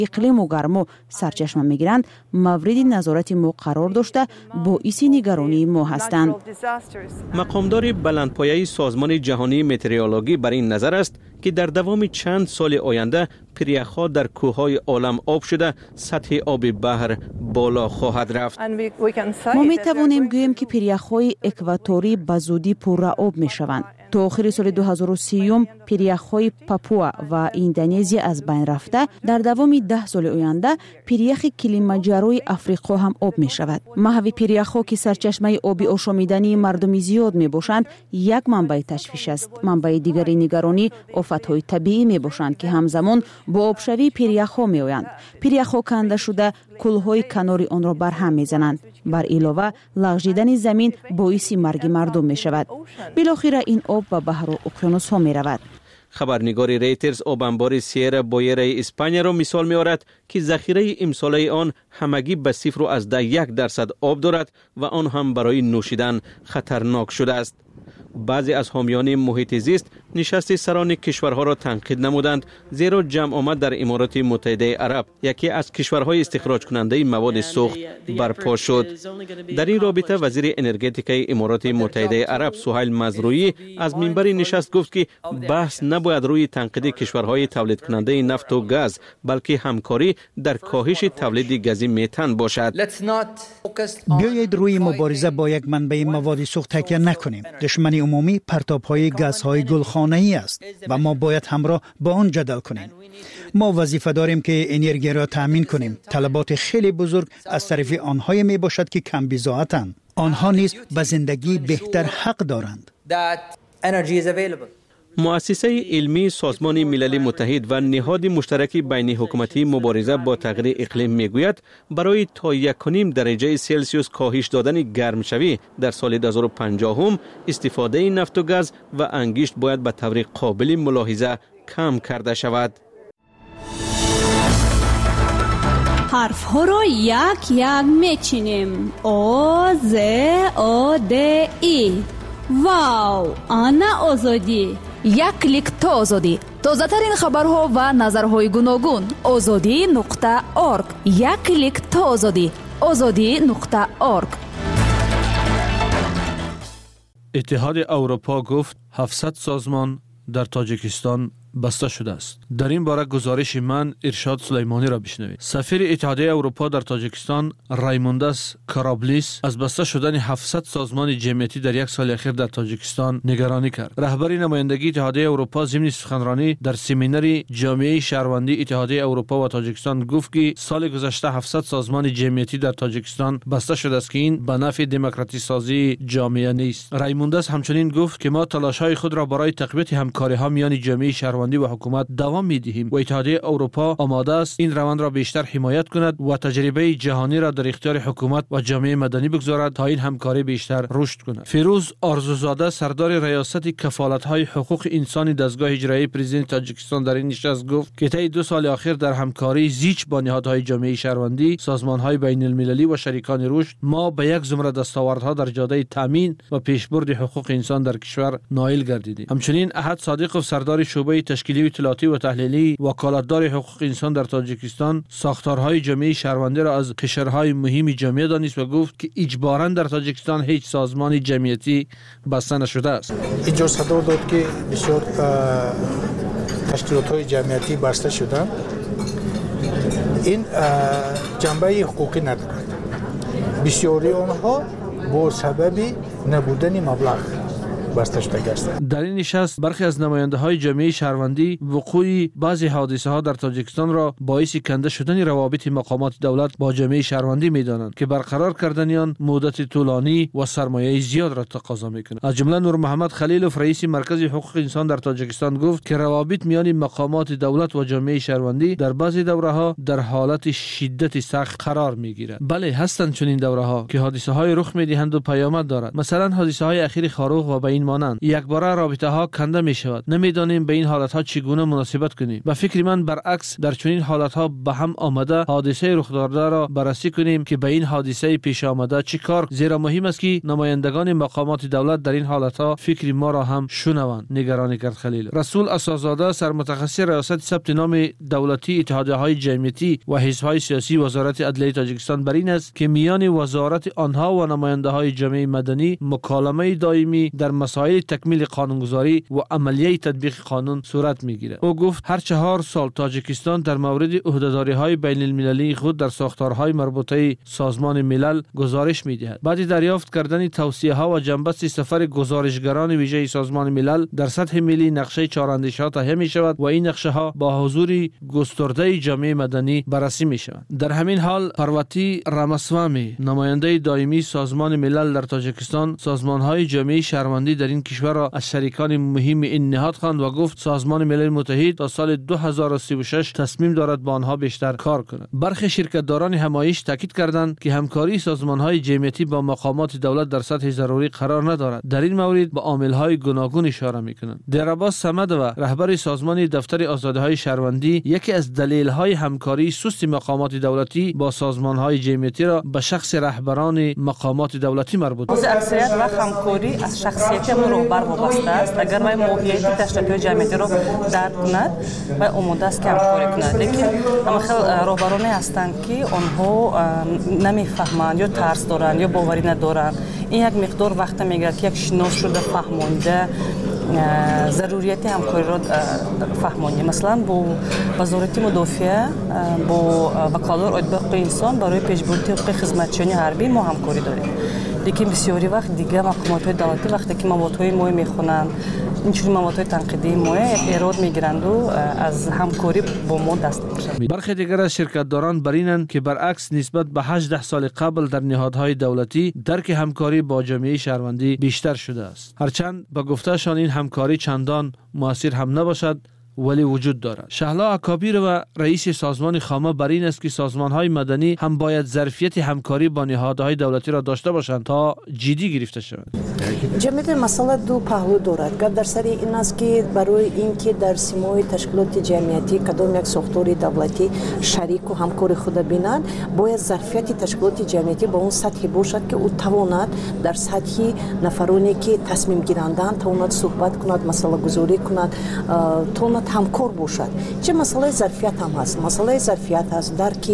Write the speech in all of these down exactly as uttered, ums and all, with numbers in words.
اقلیم و گرما سرچشمه میگیرند مورد نظارت ما قرار داشته باعث نگرانی ما هستند. مقامدار بلندپایه سازمان جهانی متئورولوژی بر این نظر است که در دوام چند سال آینده پریخ‌ها در کوههای عالم آب شده سطح آب بحر بالا خواهد رفت. ما می توانیم گوییم که پریخ‌های اکواتوری به زودی پر آب می شوند. تا آخر سال دو هزار و سی پریخ‌های پاپوا و اندونزیا از بین رفته در دوام ده سال آینده پریخ کلیمانجاروی آفریقا هم آب می شود. محو پریخ‌ها که سرچشمه آبی آشامیدنی مردم زیاد می باشند یک منبع تشویش است. منبع دیگری نگرانی آفت‌های طبیعی می باشند که همزمان با آبشوی پریخ‌ها می آیند. پریخ‌ها کنده شده کلهای کنار آن را برهم می زنند. بر علاوه لغزیدن زمین باعث مرگ مردم می شود. بالاخره این آب به بحر و اقیانوس ها می رود. خبرنگار ریترز آبانبار سیرا بویره اسپانیا را مثال می آورد که ذخیره امساله آن همگی به صفر و از ده یک درصد آب دارد و آن هم برای نوشیدن خطرناک شده است. بعضی از حامیان محیط زیست نشست سران کشورها را تنقید نمودند زیرا جمع آمد در امارات متحده عرب یکی از کشورهای استخراج کننده مواد سوخت برپا شد. در این رابطه وزیر انرژتیک امارات متحده عرب سهیل مزروعی از منبر نشست گفت که بحث نباید روی تنقید کشورهای تولید کننده نفت و گاز بلکه همکاری در کاهش تولید گاز متن باشد. بیایید روی مبارزه با یک منبع مواد سوخت تکیه نکنیم. دشمن عمومی پرتاب‌های گازهای گلخانه‌ای است و ما باید همراه با آن جدل کنیم. ما وظیفه داریم که انرژی را تامین کنیم. طلبات خیلی بزرگ از طرف آنها می باشد که کم بضاعتند. آنها نیز به زندگی بهتر حق دارند. مؤسسه علمی سازمان ملل متحد و نهاد مشترک بین حکومتی مبارزه با تغییر اقلیم میگوید برای تا یک و نیم درجه سلسیوس کاهش دادن گرمشوی در سال دو هزار و پنجاه هم استفاده نفت و گاز و انگشت باید به طور قابل ملاحظه کم کرده شود. حرف ها را یک یک میچینیم. او ز او د ای. واو، آنا آزادی. یک کلیک تا آزادی. تازه ترین خبرها و نظرهای گوناگون. آزادی نقطه اورگ. یک کلیک تا آزادی. آزادی نقطه اورگ. اتحاد اروپا گفت هفتصد سازمان در تاجیکستان بسته شده است. در این باره گزارش من ارشاد سلیمانی را بشنوید. سفیر اتحادیه اروپا در تاجیکستان رایمونداس کارابلیس از بسته شدن هفتصد سازمان جمعیتی در یک سال اخیر در تاجیکستان نگرانی کرد. رهبر نمایندگی اتحادیه اروپا ضمن سخنرانی در سمینار جامعه شهروندی اتحادیه اروپا و تاجیکستان گفت که سال گذشته هفتصد سازمان جمعیتی در تاجیکستان بسته شده است که این به نفع دموکراسی سازی جامعه نیست. رایمونداس همچنین گفت که ما تلاش‌های خود را برای تقویت همکاری‌ها میان جامعه شهروندی و حکومت دوام می‌دهیم و اتحادیه اروپا آماده است این روند را بیشتر حمایت کند و تجربه جهانی را در اختیار حکومت و جامعه مدنی بگذارد تا این همکاری بیشتر رشد کند. فیروز آرزوزاده سردار ریاست کفالت‌های حقوق انسانی دستگاه اجرایی پرزیدنت تاجیکستان در این نشست گفت که طی دو سال اخیر در همکاری زیچ با نهادهای جامعه شهروندی، سازمان‌های بین‌المللی و شریکان رشد ما به یک زمره دستاوردها در جاده تامین و پیشبرد حقوق انسان در کشور نائل گردیدیم. همچنین احد صادقوف سردار شعبه تشکیلی اطلاعاتی و تحلیلی وکالتدار حقوق انسان در تاجیکستان ساختارهای جامعه شهروندی را از قشرهای مهم جامعه دانست و گفت که اجباراً در تاجیکستان هیچ سازمان جمعیتی بسته نشده است. اینجا صدور داد که بسیار تشکیلات‌های جمعیتی بسته شدند. این جنبه حقوقی ندارد. بسیاری آنها با سبب نبودن مبلغ بسته شده است. در این نشست برخی از نماینده‌های جامعه شهروندی وقوع بعضی حادثه‌ها در تاجیکستان را باعث کنده شدن روابط مقامات دولت با جامعه شهروندی می‌دانند که برقرار کردن آن مدت طولانی و سرمایه زیاد را تقاضا می‌کند. از جمله نور محمد خلیلوف رئیس مرکز حقوق انسان در تاجیکستان گفت که روابط میان مقامات دولت و جامعه شهروندی در بعضی دوره‌ها در حالت شدت سخت قرار می‌گیرد. بله هستند چنین دوره‌ها که حادثه‌های رخ می‌دهند و پیامد دارد. مثلا حادثه‌های اخیر خاروق و بین همین مانند. یک باره رابطه ها کنده می شود. نمیدانیم به این حالت ها چگونه مناسبت کنیم. به فکر من برعکس در چنین حالت ها به هم آمده حادثه رخ داده را بررسی کنیم که به این حادثه پیش آمده چی کار، زیرا مهم است که نمایندگان مقامات دولت در این حالت ها فکر ما را هم شنوند. نگرانی کرد خلیل. رسول اساسزاده سرمتخصص ریاست ثبت نام دولتی اتحادیه های جمعیتی و حزب های سیاسی وزارت عدلیه تاجیکستان بر این است که میان وزارت آنها و نماینده های جامعه مدنی مکالمه دائمی در مسائل تکمیل قانونگذاری و عملیه تطبیق قانون صورت میگیرد. او گفت هر چهار سال تاجیکستان در مورد عهدهداری های بین المللی خود در ساختارهای مربوطه سازمان ملل گزارش میدهد. بعد دریافت کردن توصیه ها و جنبست سفر گزارشگران ویژه سازمان ملل در سطح ملی نقشه چهاراندیش‌ها تهیه می شود و این نقشه ها با حضور گسترده جامعه مدنی بررسی می شود. در همین حال پروتی راماسوامی نماینده دائمی سازمان ملل در تاجیکستان سازمان های جامعه شهروندی در این کشور را از شریکان مهم این نهاد خواند و گفت سازمان ملل متحد تا سال دو هزار و سی و شش تصمیم دارد با آنها بیشتر کار کند. برخی شرکتداران همایش تاکید کردند که همکاری سازمان های جمعیتی با مقامات دولت در سطح ضروری قرار ندارد. در این مورد به عامل های گوناگون اشاره میکنند. درعباس صمد و رهبر سازمان دفتر آزادی‌های شهروندی یکی از دلایل همکاری سست مقامات دولتی با سازمان‌های جمعیتی را به شخص رهبران مقامات دولتی مربوط است. اکثریت وقت همکاری از شخصیت رهبر وابسته است. اگر وی موقعیت تشکیل جمعیتی را درک کند و آماده است که همکاری کند، لیکن اما خیلی رهبرانی هستند که آنها نمیفهمند یا ترس دارند یا باوری ندارند. این یک مقدار وقت میگیرد که یک شناس شده فهمانده ضروریت همکاری را فهمانیم. مثلا با وزارت مدافع با وکالت عدالت حقوق انسان برای پیشبرد حقوق خدمتچیان حربی ما همکاری داریم. لیکن بسیاری وقت دیگه مقامات دولتی وقتی که موادهای ما میخونن اینجوری موادهای تنقیدی ما ایراد میگیرند و از همکاری با ما دست میکشند. برخی دیگر از شرکتداران برینند که برعکس نسبت به هجده سال قبل در نهادهای دولتی درک همکاری با جامعه شهروندی بیشتر شده است. هرچند به گفتهشان این همکاری چندان مؤثر هم نباشد ولی وجود دارد. شهلا اکابیر و رئیس سازمان خامه بر این است که سازمان‌های مدنی هم باید ظرفیت همکاری با نهادهای دولتی را داشته باشند تا جدی گرفته شوند. جمعیت مسئله دو پهلو دارد. گپ در سر این است که برای اینکه در سیمای تشکیلات جمعیتی کدام یک ساختار دولتی شریک و همکار خود بینند، باید ظرفیت تشکیلات جمعیتی با اون سطحی باشد که او تواند در سطح نفرانی که تصمیم گیرندند تواند صحبت کند، مسئله گذاری کند، تواند همکار باشد. چه مسئله ظرفیت هم هست. مسئله ظرفیت هست درک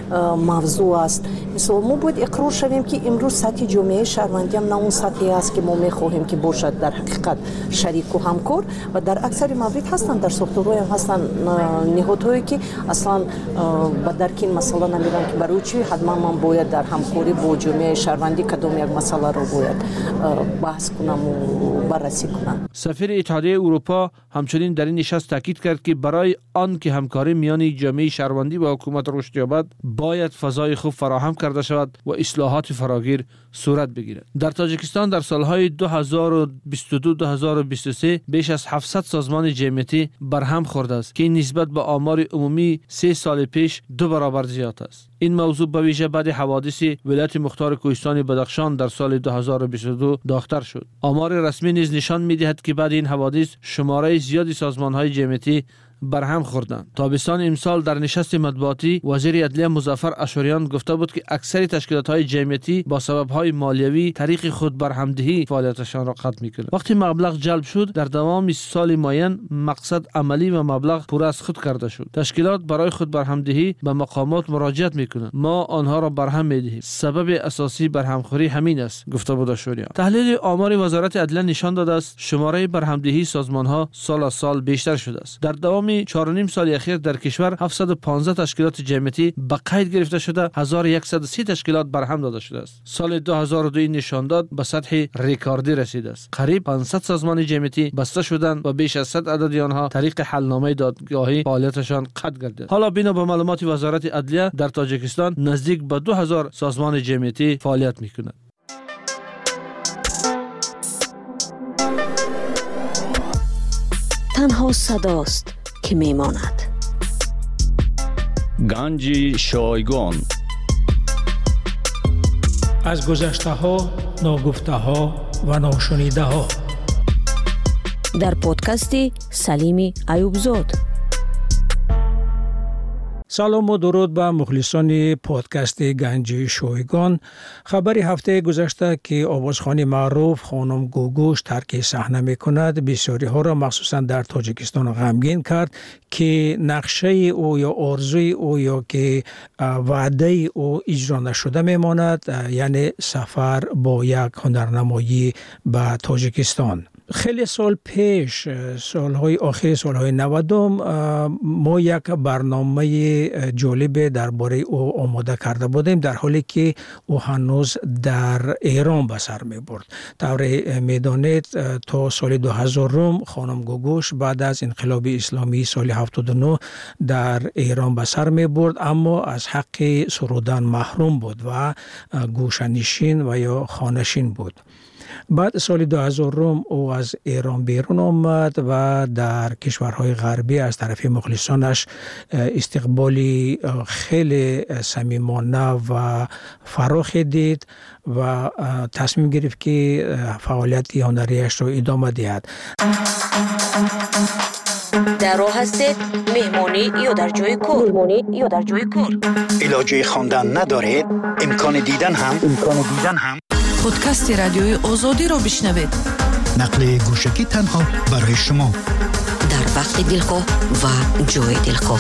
موضوع است. مثلا ما باید اقرار شویم که امروز سطح جامعه شهروندی هم نه اون سطحی است که ما میخواهیم که باشد در حقیقت شریک و همکار، و در اکثر موارد هستند در ساختارهای هم هستند نهادهایی که اصلا با درک این مسئله نمیدن که برای چی حتما من باید در همکاری با جامعه شهروندی کدام یک مسئله رو باید بحث کنم و بررسی کنم. سفیر اتحادیه اروپا همچنین در این نشست تاکید کرد که برای آن که همکاری میان جامعه شهروندی و حکومت رشد یابد باید فضای خوب فراهم کرده شود و اصلاحات فراگیر صورت بگیرد. در تاجیکستان در سالهای دو هزار و بیست و دو تا دو هزار و بیست و سه بیش از هفتصد سازمان جمعیتی برهم خورده است که این نسبت به آمار عمومی سه سال پیش دو برابر زیاد است. این موضوع به ویژه بعد حوادث ولایت مختار کوهستان بدخشان در سال دو هزار و بیست و دو داغ‌تر شد. آمار رسمی نیز نشان می‌دهد که بعد این حوادث شماره زیادی سازمان‌های جمعیتی برهم خوردند. تابستان امسال در نشست مطبوعاتی وزیر عدلیه مظفر اشوریان گفته بود که اکثر تشکیلات‌های جمعیتی با سبب‌های مالیوی طریق خود برهمدهی فعالیتشان را قطع می‌کنند. وقتی مبلغ جلب شد در دوام سال معین مقصد عملی و مبلغ پر از خود کرده شد. تشکیلات برای خود برهمدهی به مقامات مراجعت می‌کنند. ما آنها را برهم می‌دهیم. سبب اساسی برهمخوری همین است، گفته بود اشوریان. تحلیل آمار وزارت عدلیه نشان داده است شماره برهمدهی سازمان‌ها سال از سال بیشتر شده است. در دوام چهار و نیم سال اخیر در کشور هفتصد و پانزده تشکیلات جمعیتی به قید گرفته شده، هزار و صد و سی تشکیلات برهم داده شده است. سال دو هزار و دو نشان داد به سطح رکوردی رسیده است. قریب پانصد سازمان جمعیتی بسته شدند و بیش از صد عدد آنها طریق حلنامه دادگاهی فعالیتشان قطع گردید. حالا بنا به معلومات وزارت عدلیه در تاجیکستان نزدیک به دو هزار سازمان جمعیتی فعالیت می‌کنند. تنها صداست که میماند. گنج شایگان از گذشته ها، ناگفته ها و ناشنیده ها дар подкасти Салими Аюбзод. سلام و درود به مخلصان پادکست گنج شایگان. خبری هفته گذشته که آوازخوان معروف خانم گوگوش ترک صحنه میکند بسیاری ها را مخصوصا در تاجیکستان غمگین کرد که نقشه او یا آرزوی او یا که وعده او اجرا نشده میماند، یعنی سفر با یک هنرنمایی به تاجیکستان. خیلی سال پیش، سالهای آخر سالهای نودم، ما یک برنامه جالب درباره او آماده کرده بودیم، در حالی که او هنوز در ایران به سر می برد. طور میدانید تا سال دو هزار خانم گوگوش بعد از انقلاب اسلامی سال هفتاد و نه در ایران به سر می برد، اما از حق سرودن محروم بود و گوشه‌نشین و یا خانه‌نشین بود. بعد سال دو هزار او از ایران بیرون آمد و در کشورهای غربی از طرف مخلصانش استقبالی خیلی صمیمانه و فراخی دید و تصمیم گرفت که فعالیت هنریش را ادامه دهد. در راه هستید مهمانی یا در جای کار؟ مهمانی یا در جای کار؟ علاجه خواندن ندارید؟ امکان دیدن هم امکان دیدن هم پادکست رادیوی آزادی را بشنوید. نقل گوشکی تنها برای شما در وقت دلخواه و جای دلخواه.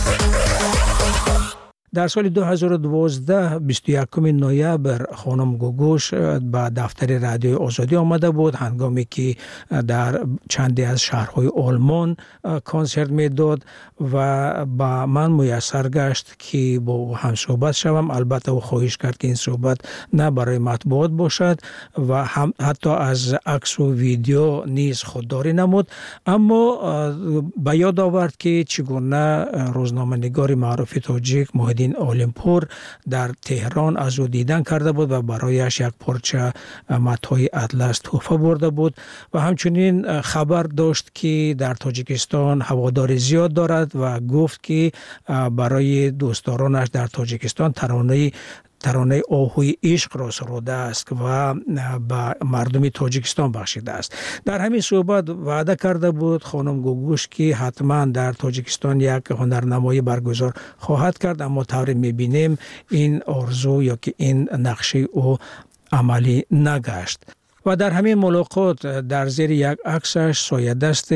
در سال دو هزار و دوازده بیست و یکم نوامبر خانم گوگوش به دفتر رادیوی آزادی آمده بود، هنگامی که در چندی از شهرهای آلمان کنسرت میداد و با من میسر گشت که با او هم صحبت شوم. البته او خواهش کرد که این صحبت نه برای مطبوعات باشد و هم حتی از عکس و ویدیو نیز خودداری نمود، اما به یاد آورد که چگونه روزنامه‌نگار معروف تاجیک محیدین عالمپور در تهران از او دیدن کرده بود و برایش یک پارچه متاع اطلس تحفه برده بود و همچنین خبر داشت که در تاجیکستان هوادار زیاد دارد و گفت که برای دوستدارانش در تاجیکستان ترانه ترانه آهوی عشق را سروده است و به مردم تاجیکستان بخشیده است. در همین صحبت وعده کرده بود خانم گوگوش که حتما در تاجیکستان یک هنرنمایی برگزار خواهد کرد، اما طوری میبینیم این آرزو یا که این نقشه او عملی نگشت. و در همین ملاقات در زیر یک عکسش سایه دست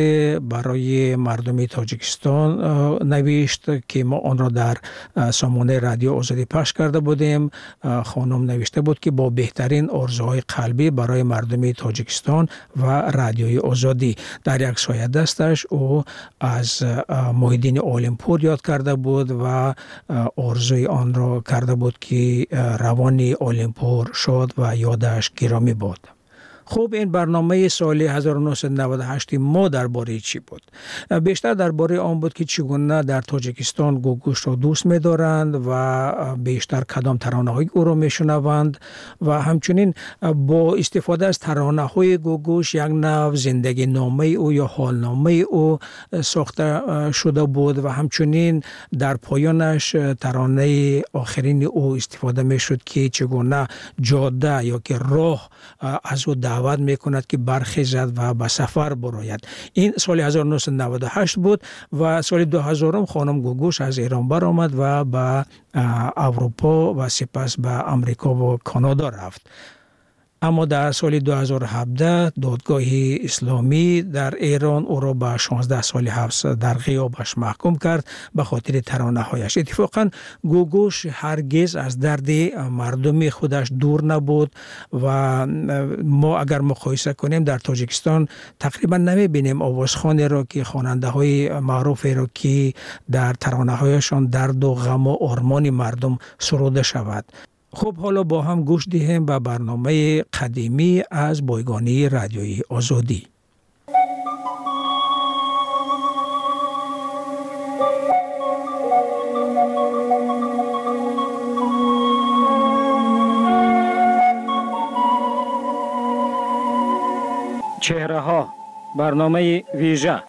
برای مردم تاجیکستان نوشت که ما آن را در سامانه رادیو آزادی پخش کرده بودیم. خانم نوشته بود که با بهترین آرزوهای قلبی برای مردم تاجیکستان و رادیوی آزادی. در یک سایه دستش او از محیدین عالمپور یاد کرده بود و آرزوی آن را کرده بود که روان عالمپور شاد و یادش گرامی بود. خوب، این برنامه سال هزار و نهصد و نود و هشت ما درباره چی بود؟ بیشتر درباره آن بود که چگونه در تاجیکستان گوگوش را دوست می‌دارند و بیشتر کدام ترانه‌های او را می‌شنوند و همچنین با استفاده از ترانه‌های گوگوش یک نوع زندگی نامه او یا حالنامه او ساخته شده بود و همچنین در پایانش ترانه آخرین او استفاده می‌شد که چگونه جاده یا که راه از او دعوت میکند که برخیزد و به سفر براید. این سال هزار و نهصد و نود و هشت بود و سال دو هزار خانم گوگوش از ایران برآمد و به اروپا و سپس به امریکا و کانادا رفت. اما در سال دو هزار و هفده دادگاه اسلامی در ایران او را به شانزده سال حبس در غیابش محکوم کرد به خاطر ترانه‌هایش. اتفاقا گوگوش هرگز از درد مردم خودش دور نبود و ما اگر مقایسه کنیم در تاجیکستان تقریبا نمی‌بینیم آوازخوانی را که خواننده‌های معروفی را که در ترانه‌هایشان درد و غم و آرمان مردم سروده شود. خب حالا با هم گوش دهیم به برنامه قدیمی از بایگانی رادیویی آزادی. چهره ها، برنامه ویژه.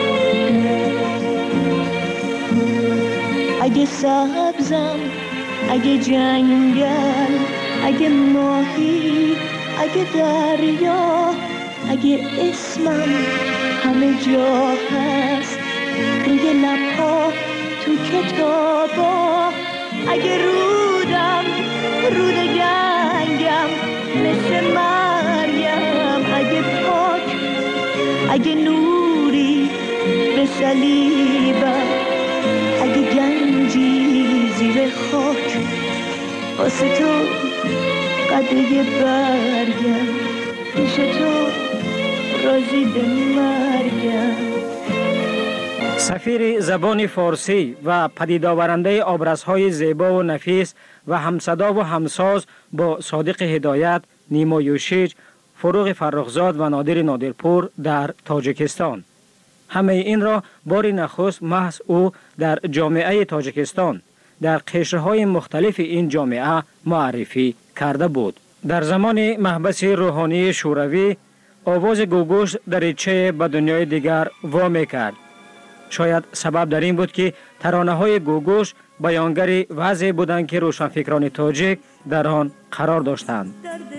اگه سبزم اگه جنگل، اگه ماهی، اگه دریا، اگه اسمم همه جا هست، روی لبها، تو کتابا، اگه رودم رود گنگم مثل مریم، اگه پاک، اگه نوری به صلیبم، اگه گنجی زیر خاک واسه تو قده برگم، پیش تو راضی به مرگم. سفیر زبان فارسی و پدید آورنده آبرزهای زیبا و نفیس و همصدا و همساز با صادق هدایت، نیما یوشیج، فروغ فرخزاد و نادر نادرپور در تاجیکستان. همه این را بار نخست محض او در جامعه تاجیکستان در قشرهای مختلف این جامعه معرفی کرده بود. در زمان محبس روحانی شوروی آواز گوگوش دریچه به دنیای دیگر وامی کرد. شاید سبب در این بود که ترانه های گوگوش بیانگر وضعی بودند که روشنفکران تاجیک در آن قرار داشتند.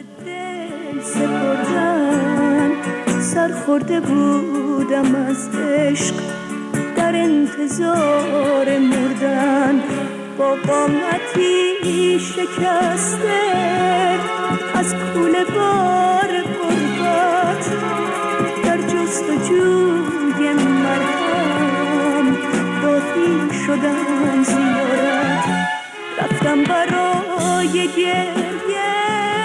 سرخورده بودم از عشق، در انتظار مردن، با قامتی شکسته از کوله بار غربت، در جستجوی مرهم راهی شدم زیارت، رفتم برای گریه،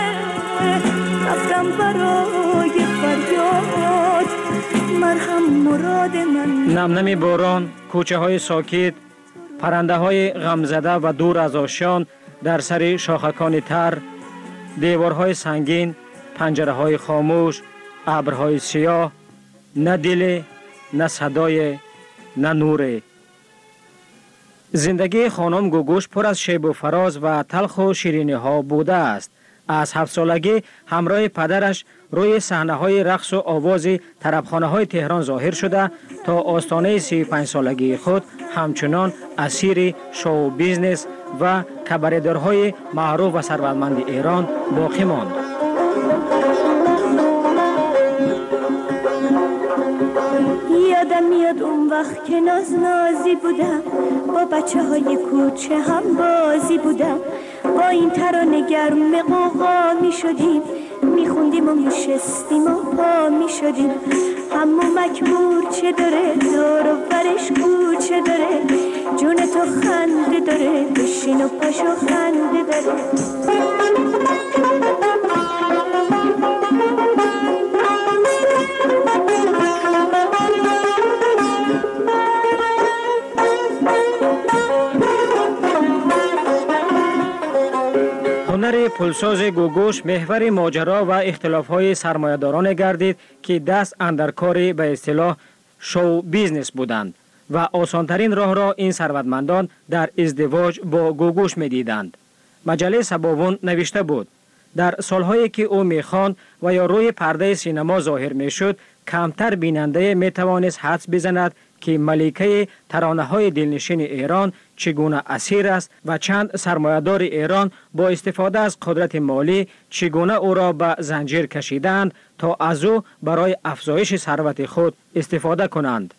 رفتم برای فریاد، مرهم مراد من. نمنمی باران، کوچه های ساکت، پرنده های غمزده و دور از آشیان در سر شاخکان تر، دیوارهای سنگین، پنجره های خاموش، ابرهای سیاه، نه دل، نه صدای، نه نور. زندگی خانم گوگوش پر از شیب و فراز و تلخ و شیرینی ها بوده است. از هفت سالگی همراه پدرش روی صحنه های رقص و آواز طربخانه های تهران ظاهر شده تا آستانه سی و پنج سالگی خود همچنان اسیر شو بیزنس و کباردارهای معروف و ثروتمند ایران باقی ماند. یادم میاد اون وقت که ناز نازی بودم، با بچه های کوچه هم بازی بودم، با این ترانه گرم قوقا می شدیم، می خوندیم و می شستیم و پا می شدیم. همو مکمور چه داره، دور و برش کوچه داره، جون تو خنده داره، بشین و پاشو خنده داره. هنر پلساز گوگوش محور ماجرا و اختلاف‌های سرمایه‌داران گردید که دست اندر کار به اصطلاح شو بیزنس بودند و آسانترین راه را این ثروتمندان در ازدواج با گوگوش می‌دیدند. مجله سباوون نوشته بود: در سالهایی که او می‌خواند و یا روی پرده سینما ظاهر می‌شد، کمتر بیننده می‌توانست حدس بزند که ملکه ترانه‌های دلنشین ایران چگونه اسیر است و چند سرمایه‌دار ایران با استفاده از قدرت مالی چگونه او را به زنجیر کشیدند تا از او برای افزایش ثروت خود استفاده کنند.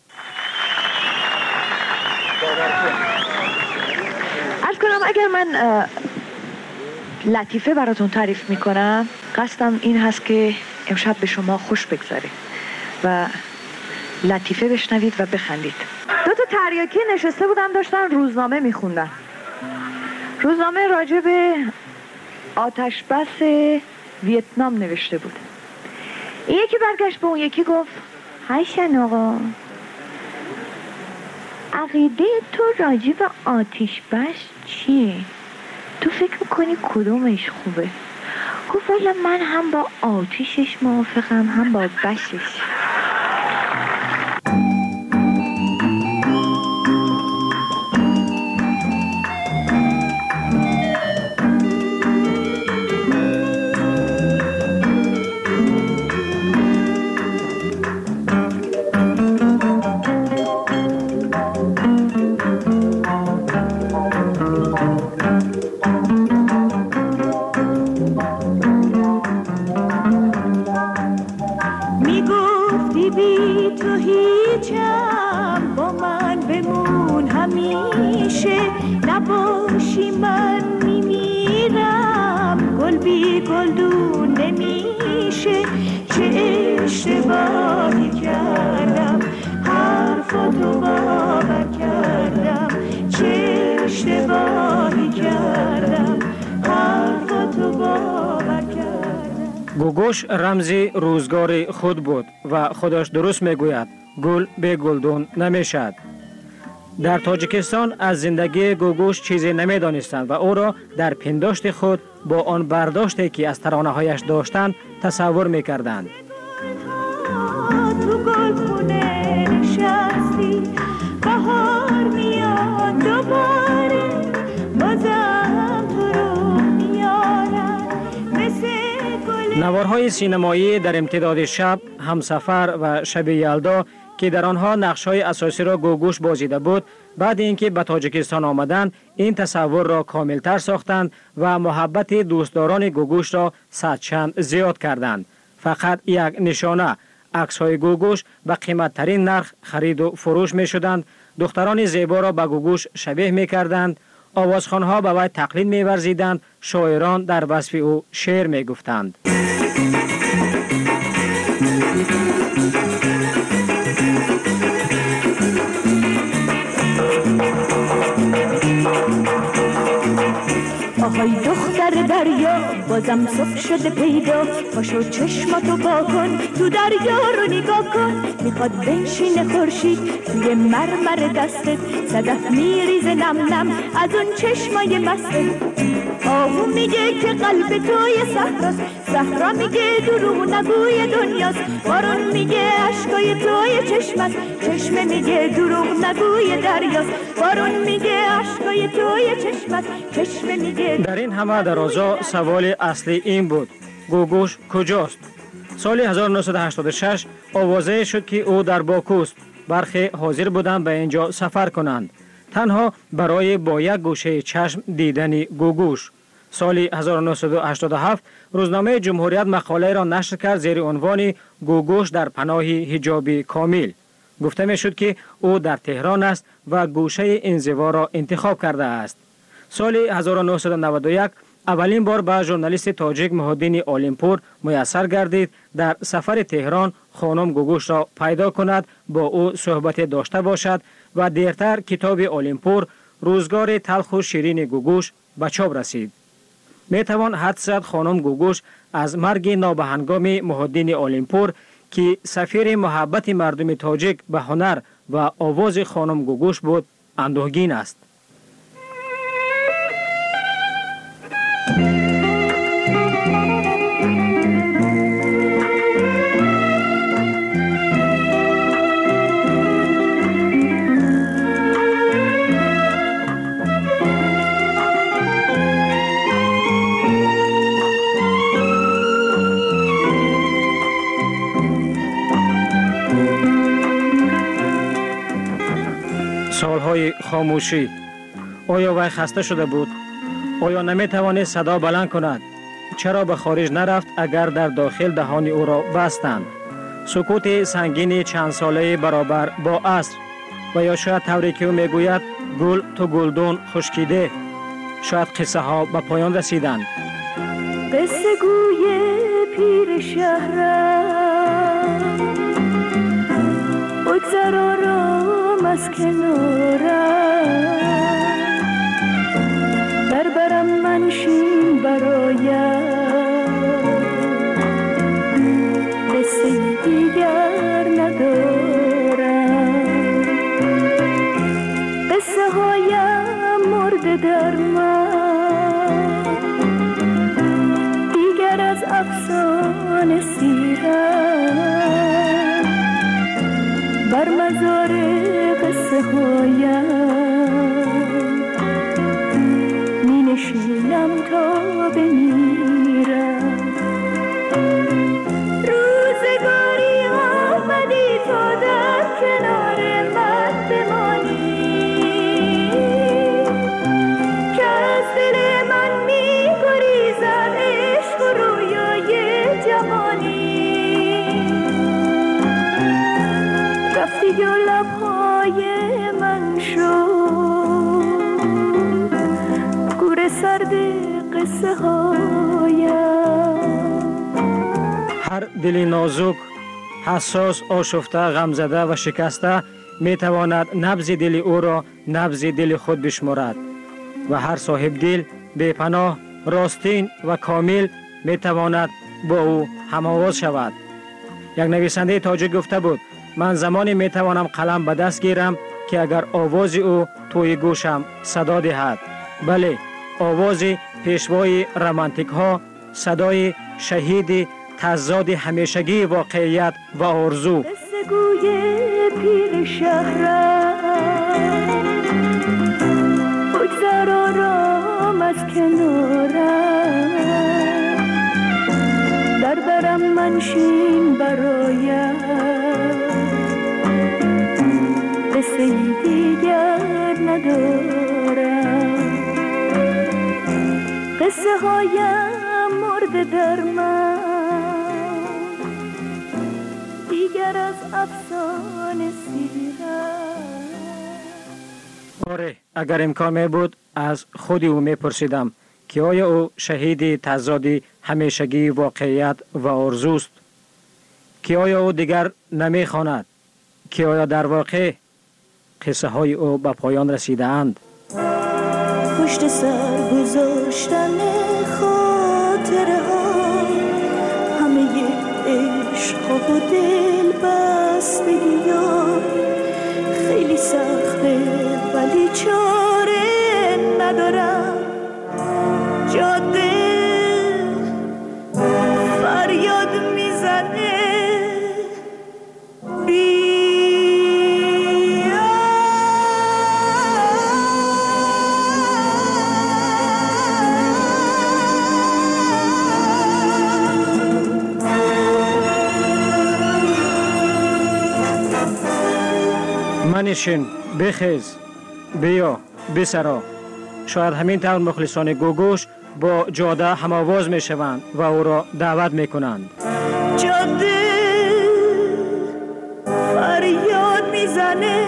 عرض کنم اگر من لطیفه براتون تعریف میکنم، قصدم این هست که امشب به شما خوش بگذاره و لطیفه بشنوید و بخندید. دو تا تریاکی نشسته بودن داشتن روزنامه میخوندن. روزنامه راجع به آتش بس ویتنام نوشته بود. این یکی برگشت به اون یکی گفت: حسن آقا، عقیده تو راجع به آتش بس چیه؟ تو فکر میکنی کدومش خوبه؟ گفت والا من هم با آتشش موافقم هم با بسش. بی تو هیچم، با من بمون همیشه، نباشی من میمیرم، گل بی گلدون نمیشه. چه اشتباهی کردم حرفاتو باور کردم، چه اشتباهی کردم حرفاتو باور کردم. گوگوش رمز روزگار خود بود و خودش درست میگوید گل به گلدون نمیشد. در تاجیکستان از زندگی گوگوش چیزی نمیدانستند و او را در پنداشت خود با آن برداشتی که از ترانه هایش داشتند تصور میکردند. تو گلخونه نشستی، بهار میاد دوباره، بازم تو رو میارم مثل گل. نوارهای سینمایی در امتداد شب، همسفر و شب یلدا که در آنها نقش‌های اساسی را گوگوش بازیده بود، بعد اینکه به تاجیکستان آمدند این تصور را کاملتر ساختند و محبت دوستداران گوگوش را صدچند زیاد کردند. فقط یک نشانه، عکس‌های گوگوش به قیمت‌ترین نرخ خرید و فروش می‌شدند. دختران زیبا را به گوگوش شبیه می‌کردند، آوازخوان‌ها به وی تقلید می‌ورزیدند، شاعران در وصف او شعر می‌گفتند. آهای دختر دریا، بازم صبح شده پیدا، پاشو چشماتو با کن، تو دریا رو نگاه کن. میخواد بنشینه خورشید توی مرمر دستت، صدف میریزه نم نم از اون چشمای مستت. آهو میگه که قلب توی صحراست، صحرا میگه دروغ نگوی دنیاست. بارون میگه اشکای توی چشمت، چشمه میگه دروغ نگوی دریاست. بارون میگه اشکای توی چشمت، چشمه میگه. در این همه درازا سوال اصلی این بود: گوگوش کجاست؟ سال هزار و نهصد و هشتاد و شش آوازه شد که او در باکوست. برخی حاضر بودند به اینجا سفر کنند، تنها برای با یک گوشه چشم دیدن گوگوش. سال هزار و نهصد و هشتاد و هفت روزنامه جمهوریت مقاله را نشر کرد زیر عنوان گوگوش در پناه حجاب کامل. گفته می شد که او در تهران است و گوشه انزوا را انتخاب کرده است. سال هزار و نهصد و نود و یک اولین بار به ژورنالیست تاجیک محی‌الدین عالمپور میسر گردید در سفر تهران خانم گوگوش را پیدا کند، با او صحبت داشته باشد و دیرتر کتاب عالمپور روزگار تلخ و شیرین گوگوش به چاپ رسید. می توان حدس زد خانم گوگوش از مرگ نابهنگام محی‌الدین عالمپور که سفیر محبت مردم تاجیک به هنر و آواز خانم گوگوش بود اندوهگین است. سالهای خاموشی. آیا وی خسته شده بود؟ آیا نمی توانست صدا بلند کند؟ چرا به خارج نرفت اگر در داخل دهان او را بستند؟ سکوت سنگین چند ساله برابر با عصر. و یا شاید طوری که او میگوید گل تو گلدون خشکیده. شاید قصه ها به پایان رسیدند. قصه گوی پیر شهرم، بگذر آرام از کنارم، در برم منشین برایم، قصه دیگر ندارم. قصه هایم مرده در من، دیگر از افسانه سیرم، بر مزار قصه هایم می نشینم تا بمیرم. روزگاری آمدی تا در کنار من بمانی، که از دل من می گریزد عشق و رویای جوانی. رفتی و لبهای من شد گور سرد قصه هایم. هر دل نازک، حساس، آشفته، غمزده و شکسته می تواند نبض دل او را نبض دل خود بشمارد و هر صاحب دل بی پناه، راستین و کامل می تواند با او هم‌آواز شود. یک نویسنده تاجیک گفته بود من زمانی می توانم قلم به دست گیرم که اگر آواز او توی گوشم صدا دهد. بله، آواز پیشوای رمانتیک ها، صدای شهید تضاد همیشگی واقعیت و آرزو. گوی پیر شهرم بگذر آرام از کنارم در برم منشین برایم قصه ای دیگر ندارم. قصه هایم مرده در من دیگر از افسانه سیرم. آره، اگر امکان می بود از خودی او می پرسیدم که آیا او شهید تضاد همیشگی واقعیت و آرزوست؟ که آیا او دیگر نمی خواند؟ که آیا در واقع قصه های او به پایان رسیده اند؟ پشت سر گذاشتن خاطره ها همه عشق و دل بستگی ها خیلی سخته ولی چاره ندارم. جاده فریاد میزنه منشین، بخیز، بیا، بسرا. شاید همین طور مخلصان گوگوش با جاده هم‌آواز می شوند و او را دعوت می کنند. جاده فریاد می زنه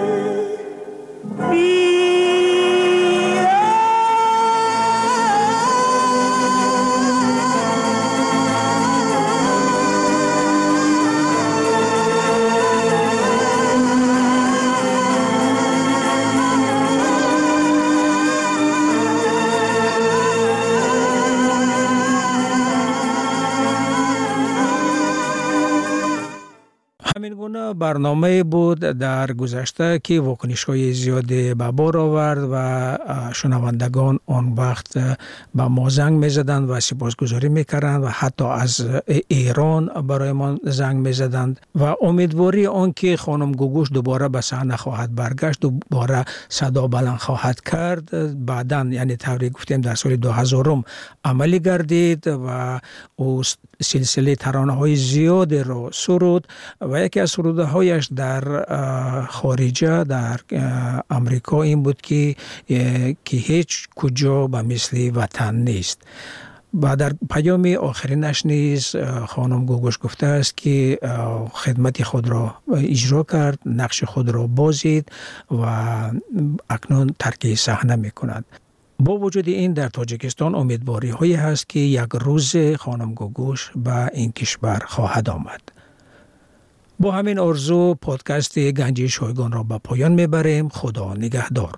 برنامه بود در گذشته که واکنش‌های زیادی به بار آورد و شنوندگان آن وقت به ما زنگ می‌زدند و سپاسگزاری می‌کردند و حتی از ایران برای ما زنگ می‌زدند و امیدواری آن که خانم گوگوش دوباره به صحنه خواهد برگشت، دوباره صدا بلند خواهد کرد. بعداً یعنی طوری گفتیم در سال دو هزار عملی گردید و او سلسله ترانه‌های زیادی را سرود و یکی از سرودهایش در خارجه در امریکا این بود که که هیچ کجا به مثل وطن نیست. و در پیام آخرینش نیز خانم گوگوش گفته است که خدمت خود را اجرا کرد، نقش خود را بازید و اکنون ترک صحنه می کند. با وجود این در تاجیکستان امیدواری هایی هست که یک روز خانم گوگوش به این کشور خواهد آمد. با همین آرزو پادکست گنجی شایگان را به پایان میبریم. خدا نگهدار.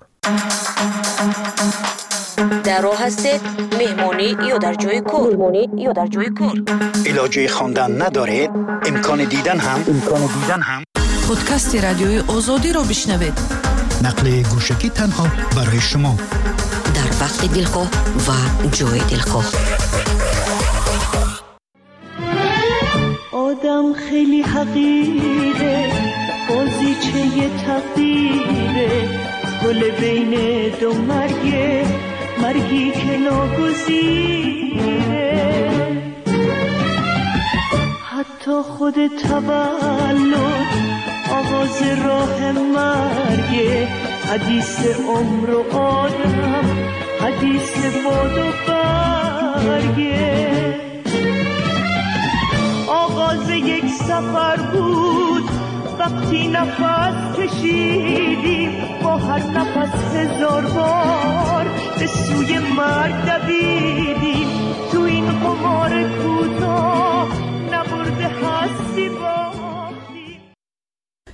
در راه هستید مهمانی یا در جای کار مهمانی یا در جای کار علاجه خواندن ندارید؟ امکان دیدن هم امکان دیدن هم پادکست رادیوی آزادی را بشنوید. نقل گوشکی تنها برای شما در وقت دلخواه و جای دلخواه. آدم خیلی حقیره، بازیچه تقدیره، گل بین دو مرگه، مرگی که ناگزیره. حتی خود تولد آغاز راه مرگه، حدیث عمر و آدم، حدیث باد و برگه. آغاز یک سفر بود وقتی نفس کشیدیم با هر نفس هزار بار به سوی مرگ دویدیم تو این قمار کوتاه نبرده هستی با